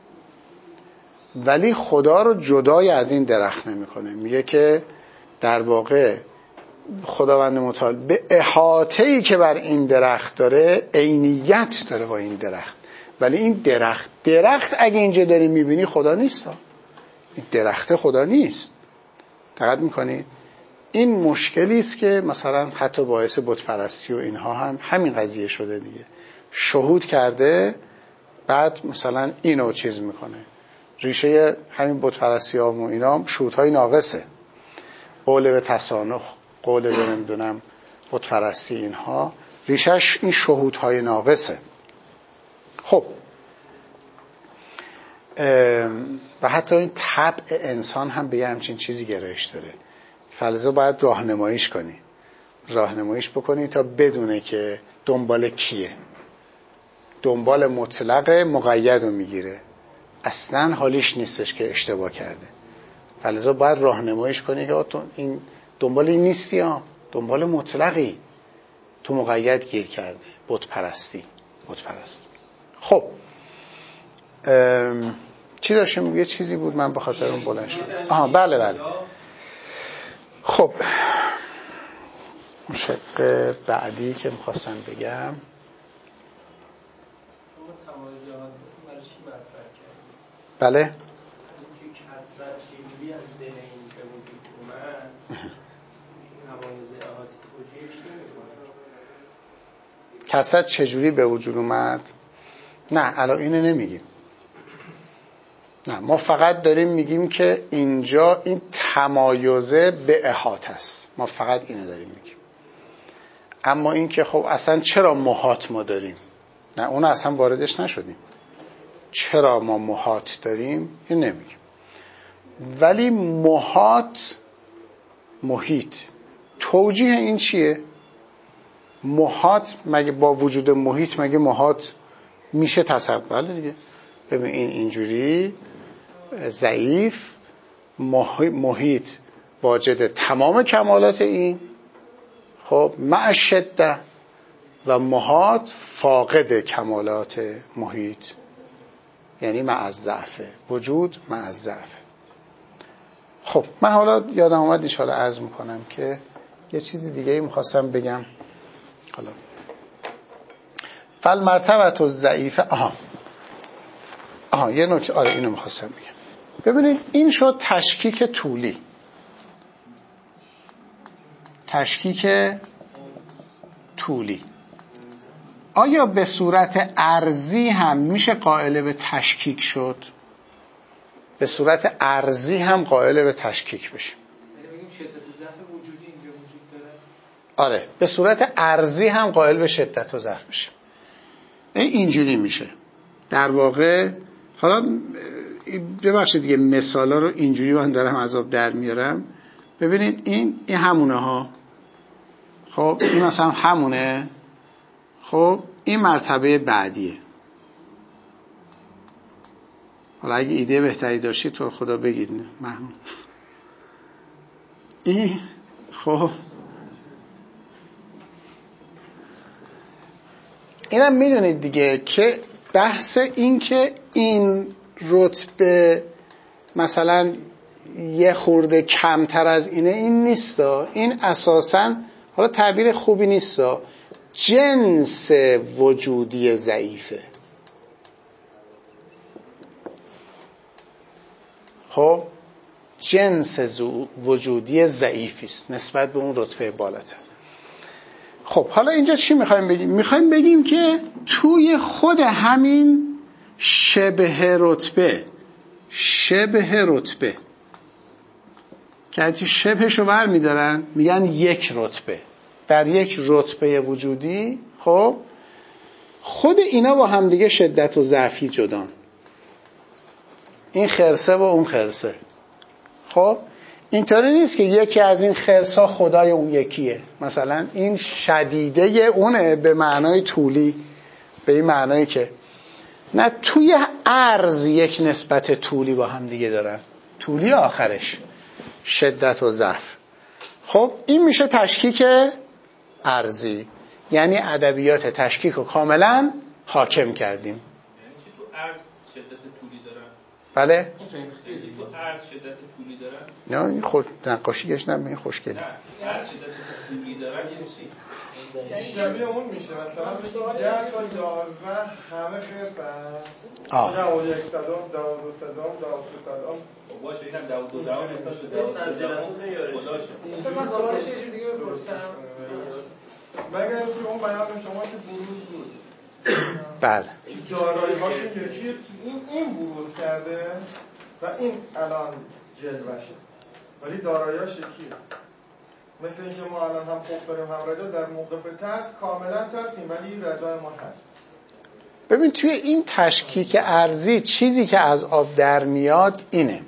ولی خدا رو جدای از این درخت نمیکنه. میگه که در واقع خداوند متعال به احاطه‌ای که بر این درخت داره عینیت داره با این درخت، ولی این درخت اگه اینجا داری میبینی خدا نیست ها. این درخت خدا نیست. دقت میکنید؟ این مشکلی است که مثلا حتی باعث بت پرستی و اینها هم همین قضیه شده دیگه. شهود کرده بعد مثلا اینو چیز میکنه. ریشه همین بت پرستی ها و اینا هم شهودهای ناقصه. قول به تصانخ، قول به نمیدونم بت پرستی، اینها ریشهش این شهودهای ناقصه. خب و حتی این طبع انسان هم به یه همچین چیزی گرایش داره. فلزا باید راهنماییش بکنی تا بدونه که دنبال کیه. دنبال مطلق مقید رو میگیره، اصلا حالیش نیستش که اشتباه کرده. فلزا باید راهنماییش کنی که تو این دنبال این نیستی ها، دنبال مطلقی، تو مقید گیر کرده. بت پرستی. خب چی داشتیم؟ یه چیزی بود من به خاطر اون بلند شد. بله. خب شق بعدی که میخواستم بگم بله کثرت چجوری به وجود اومد؟ نه الان اینو نمیگیم. نه ما فقط داریم میگیم که اینجا این تمایزه به احاطه است. ما فقط اینو داریم میگیم. اما این که خب اصلا چرا محاط ما داریم، نه اون اصلا واردش نشدیم. چرا ما محاط داریم این نمیگیم. ولی محیط توجیه این چیه؟ محاط مگه با وجود محیط مگه محاط میشه تصور؟ بله دیگه. ببین این اینجوری ضعیف، محیط واجد تمام کمالات این، خب مع شده، و محاط فاقد کمالات محیط، یعنی مع الضعف، وجود مع الضعف. خب من حالا یادم اومد ان شاءالله عرض میکنم که یه چیزی دیگه ای میخواستم بگم. حالا فالمرتبه الضعیفه یه نکته اینو میخواستم بگم. ببینید این شد تشکیک طولی. آیا به صورت ارضی هم میشه قائل به تشکیک شد؟ به صورت ارضی هم قائل به تشکیک بشه. شدت ضعف وجودی اینجا وجود داره؟ آره به صورت ارضی هم قائل به شدت و ضعف بشه. اینجوری میشه در واقع. حالا ببخشید دیگه مثالا رو اینجوری من دارم از آب در میارم. ببینید این همونه ها. خب این مثلا همونه. خب این مرتبه بعدیه. حالا اگه ایده بهتری داشتید تو خدا بگید. ممنون. این خب اینم میدونید دیگه که بحث این که این رتبه مثلا یه خورده کمتر از اینه این نیستا. این اساساً حالا تعبیر خوبی نیستا، جنس وجودی ضعیفه. خب جنس وجودی ضعیفی است نسبت به اون رتبه بالاتر. خب حالا اینجا چی میخوایم بگیم؟ میخوایم بگیم که توی خود همین شبه رتبه که یعنی شبهش رو بر میدارن میگن یک رتبه. در یک رتبه وجودی خب خود اینا با هم دیگه شدت و ضعفی جدان. این خرسه و اون خرسه. خب اینطوری نیست که یکی از این خرس‌ها خدای اون یکیه. مثلا این شدیده اونه به معنای طولی، به این معنایی که نه توی عرض یک نسبت طولی با هم دیگه دارن، طولی آخرش شدت و ضعف. خب این میشه تشکیک عرضی، یعنی ادبیات تشکیک رو کاملا حاکم کردیم. یعنی چی تو عرض شدت طولی دارن؟ بله؟ تو عرض شدت طولی دارن؟ نه این خوش نقاشیش نه، این خوشگله. نه عرض شدت طولی دارن یعنی چی؟ شبیه اون میشه مثلا 10 تا 11 همه خرسن، 11 صدام 12 صدام 13 صدام. خب باشه اینم 12 صدام مثلا 13 صدام خداشه. مثلا من سوالش یه جور دیگه بپرسم، مگر اینکه اون بیان شما که بروز بود بله دارایی هاشون یکی این بروز کرده و این الان جلوشه، ولی دارایی‌هاش یکیه. مثل اینکه ما الان هم خوف داریم هم رجا، در موقف ترس کاملا ترسیم ولی رجای ما هست. ببین توی این تشکیک ارضی چیزی که از آب در میاد اینه،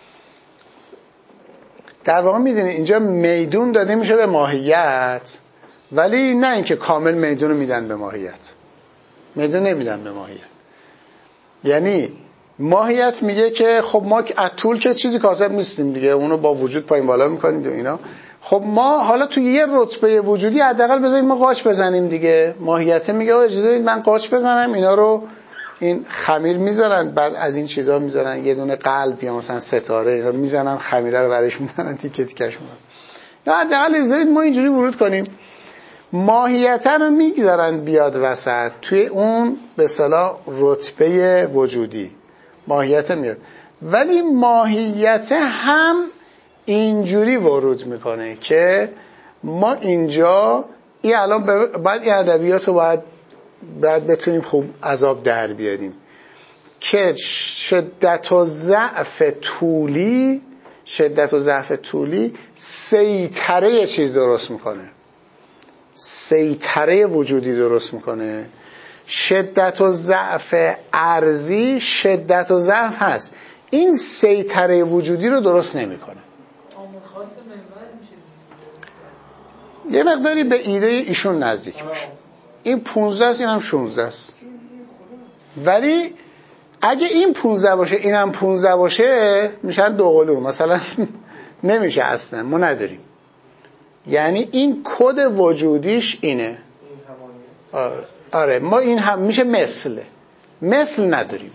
در واقع میدونی اینجا میدون داده میشه به ماهیت، ولی نه اینکه کامل میدون رو میدن به ماهیت، میدون نمیدن به ماهیت. یعنی ماهیت میگه که خب ما از طول که چیزی کاسب نیستیم دیگه، اونو با وجود پایین بالا میکنیم و اینا. خب ما حالا توی یه رتبه وجودی حداقل بذارید ما قاچ بزنیم دیگه. ماهیت میگه اجازه بدید من قاچ بزنم، اینا رو این خمیر میذارن، بعد از این چیزا میذارن یه دونه قلب یا مثلا ستاره اینا میزنن، خمیره رو برش میذارن تیکه تیکش میذارن. یا حداقل اجازه بدید ما اینجوری ورود کنیم. ماهیت رو میگذارن بیاد وسط توی اون به اصطلاح رتبه وجودی ماهیت میاد، ولی ماهیت هم اینجوری ورود میکنه که ما اینجا این الان بعد این ادبیات رو باید بتونیم خوب عذاب در بیاریم که شدت و ضعف طولی سیطره چیز درست میکنه، سیطره وجودی درست میکنه. شدت و ضعف ارضی شدت و ضعف هست، این سیطره وجودی رو درست نمیکنه. یه مقداری به ایده ایشون نزدیک میشه. این 15 است، این هم 16 است. ولی اگه این 15 باشه اینم 15 باشه میشن دو قلو مثلا نمیشه اصلا، ما نداریم. یعنی این کد وجودیش اینه. آره ما این هم میشه مثل نداریم.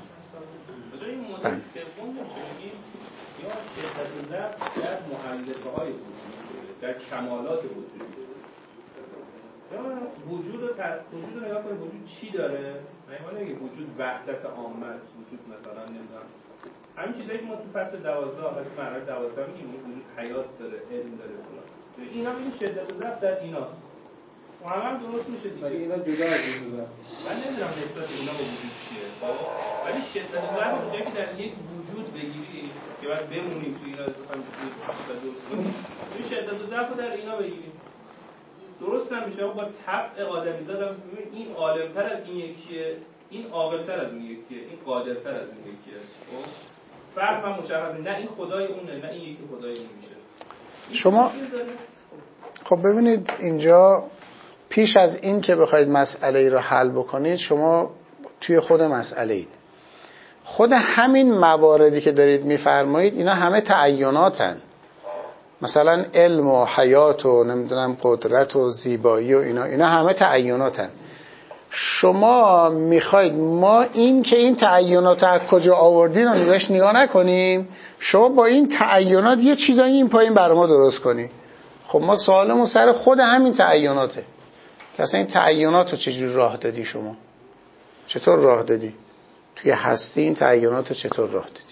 در مؤلفه‌های در کمالات وجودی یا وجود رو نگاه کنید، وجود چی داره؟ نمی‌دونم که وجود وحدت عامه، وجود مثلا نمیدونم همین چیزایی که ما تو فصل 12 حالت مرحله 12 میگیم وجود حیات داره، علم داره فلان. اینا این شدت و ضعف در ایناست. هم درست میشه دیگه. ولی اینا جدا از وجوده. من نمیدونم نسبت اینا با وجود چیه. ولی شدت و ضعف اونجایی که در یک وجود بگیری که بعد بمونیم تو اینا بخوایم این شدت و ضعف در اینا بگیریم. درست نمیشه. با طبع آدمی دادم این عالم‌تر از این یکیه، این عاقل‌تر از این یکیه، این قادرتر از این یکیه. فرق من مشخصه، نه این خدای اونه نه این یکی خدای اون میشه. شما خب ببینید اینجا پیش از این که بخواید مسئله ای رو حل بکنید شما توی خود مسئله اید. خود همین مواردی که دارید میفرمایید اینا همه تعیناتن. مثلا علم و حیات و نمیدونم قدرت و زیبایی و اینا همه تعیناتن. شما میخواید ما این که این تعینات از کجا آوردین رو نگاه نکنیم، شما با این تعینات یه چیزایی این پایین برای ما درست کنی. خب ما سوالمون سر خود همین تعیناته که اصلا این تعینات رو چجور راه دادی، شما چطور راه دادی توی هستی، این تعینات رو چطور راه دادی.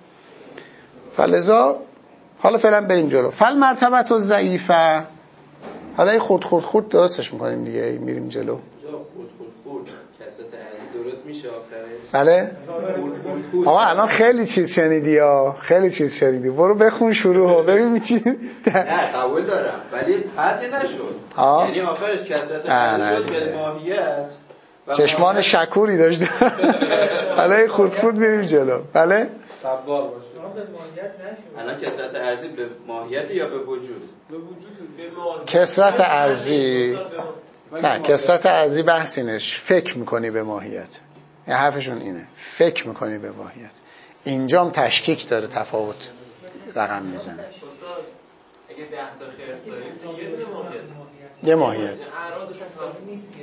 فلذا حالا فعلا بریم جلو. فل مرتبت و ضعیفه، حالا خود درستش میکنیم دیگه، میریم جلو. خورد کسات ارزی درست میشه آخرش؟ بله خورد آقا الان خیلی چیز شنیدی ها، خیلی چیز شنیدی، برو بخون شروع ببین چی. نه قبول دارم ولی حدی نشد. یعنی آخرش کسرت عرض شد به ماهیت. چشمان شکوری داشته. حالا خورد میریم جلو. بله صبار باشه. الان کسرت ارضی به ماهیت یا به وجود؟ به وجود. به ماهیت. کسرت ارضی نه، کسرت ارضی بحثینش فکر میکنی به ماهیت. یه حرفشون اینه، فکر میکنی به ماهیت. اینجام تشکیک داره، تفاوت رقم میزنه. اگه 10 تا خرس دارید یه ماهیت اعراضشون ثابت نیست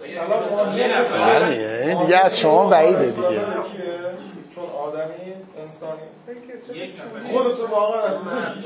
دیگه. این دیگه از شما بعیده دیگه. چون آدمی انسانی خودتون واقعا از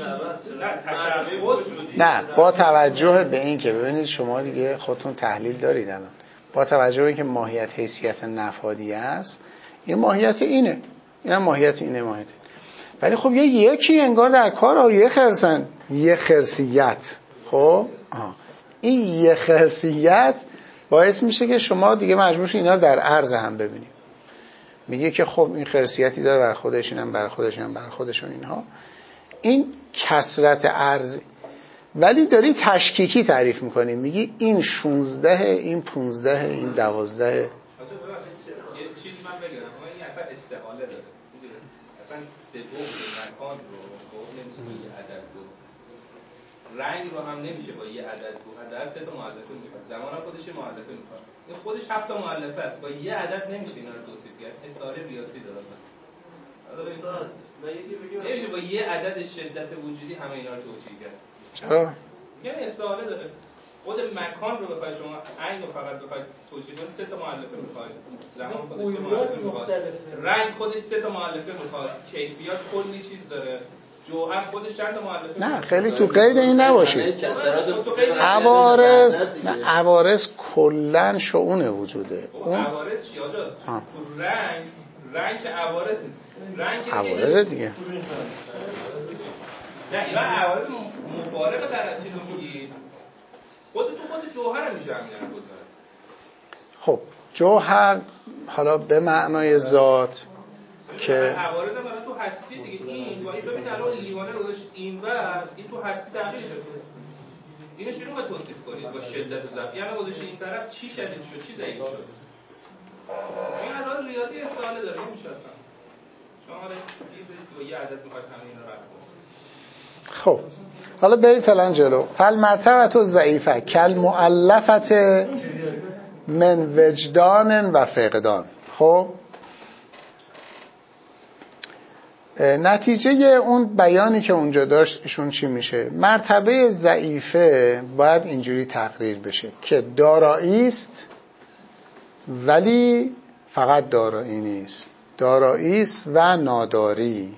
نه، با توجه به این که ببینید شما دیگه خودتون تحلیل دارید الان، با توجه به این که ماهیت حیثیت نفادی است، این ماهیت اینه، اینم ماهیت اینه، ماهیت. ولی خب یکی انگار در کار، یه خرسن، یه خرسیت. خب این یه خرسیت باعث میشه که شما دیگه مجبور شید اینا رو در عرض هم ببینید. میگه که خب این خرسیتی داره بر خودش، اینم بر خودش، اینم بر خودش و اینها. این کثرت عرض. ولی داری تشکیکی تعریف میکنی، میگی این 16، این 15، این 12. یه چیزی من بگم، این اصلا استعاله داره. اصلا سبب مکان رو خب نمیشه یه عدد رو، رنگ رو هم نمیشه با یه عدد رو. عدد 3 تا مؤلفه میخواد، زمان هم خودش یه مؤلفه میخواد، این خودش 7 تا مؤلفه است، با یه عدد نمیشه اینا رو توصیف کرد. استعاره ریاضی داره. استاد من یکی بگم نمیشه با یه عدد شدت وجودی همه اینا رو توصیف کرد. چرا؟ یعنی استعاره داره. خود مکان رو بخوای شما عین رو فقط بخوای توصیف کنید 3 تا مؤلفه میخواد، زمان خودش یه مؤلفه میخواد، رنگ خودش 3 تا مؤلفه میخواد، کیفیت کلی چیز داره، جوهر خودش چند تا مؤلفه. نه خیلی تو قید این نباشید. عوارض کلا شؤون وجوده. اون عوارض چی آجا؟ تو رنگ که عوارض، عوارض دیگه. نه اینا عوارض مفارقه در چیزو میگید. خود جوهر میشه همین بود. خب جوهر حالا به معنای ذات که عوارض هم تو هستی دیگه. این ولی ببین الان لیوانه رو داشت این واسه این تو هستی تغییر شد. اینو شروع با توصیف کنید با شدت و ضعف. یعنی گذاشت این طرف چی شدید شد، چی ضعیف شد. این الان ریاضی استعاله داره، نمیشه اصلا. شما با یه عدد میخواید همین رو رد کنید. خب حالا بریم فعلا جلو. فالمرتبه ضعیفه کل مؤلفت من وجدان و فقدان. خب نتیجه اون بیانی که اونجا داشت ایشون چی میشه؟ مرتبه ضعیفه باید اینجوری تقریر بشه که دارایی است ولی فقط دارایی نیست، دارایی است و ناداری.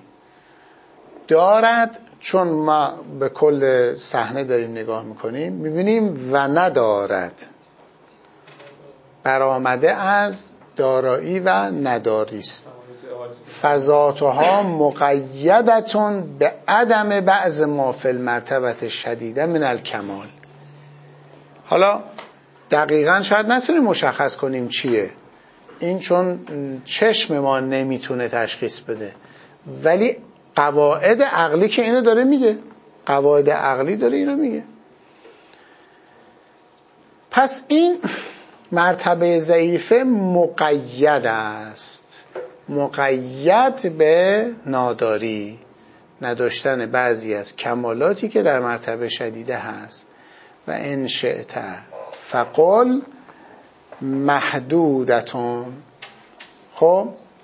دارد چون ما به کل صحنه داریم نگاه میکنیم میبینیم و ندارد، برآمده از دارایی و نداری است. فذاتها مقیدتون به عدم بعض ما فی المرتبه شدیده من الکمال. حالا دقیقاً شاید نتونیم مشخص کنیم چیه این، چون چشم ما نمیتونه تشخیص بده، ولی قواعد عقلی که اینو داره میگه، قواعد عقلی داره اینو میگه. پس این مرتبه ضعیفه مقید است، مقید به ناداری، نداشتن بعضی از کمالاتی که در مرتبه شدیده هست. و ان شئت فقل محدودتون. خب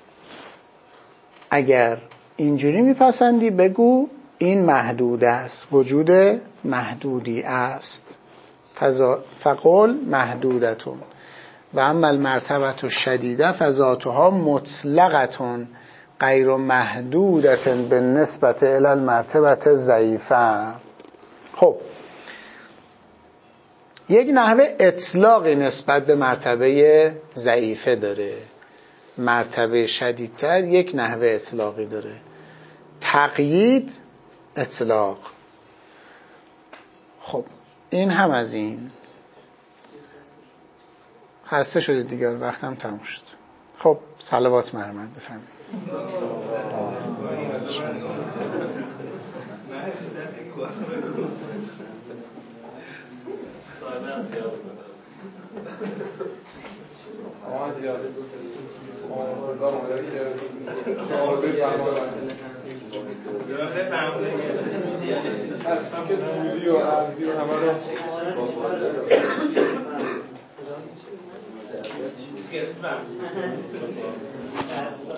اگر اینجوری میپسندی بگو این محدود است، وجود محدودی است. فقل محدودتون. و اما المرتبه شدیده فذاتها مطلقتون غیر محدودتون به نسبت الی المرتبه ضعیفه. خب یک نحوه اطلاقی نسبت به مرتبه ضعیفه داره، مرتبه شدیدتر یک نحوه اطلاقی داره، تقیید، اطلاق. خب این هم از این خسته شده دیگر، وقتم تموم شد. خب خب صلوات مرمت بفرمایید. جولی و ارزی و همه رو قسمت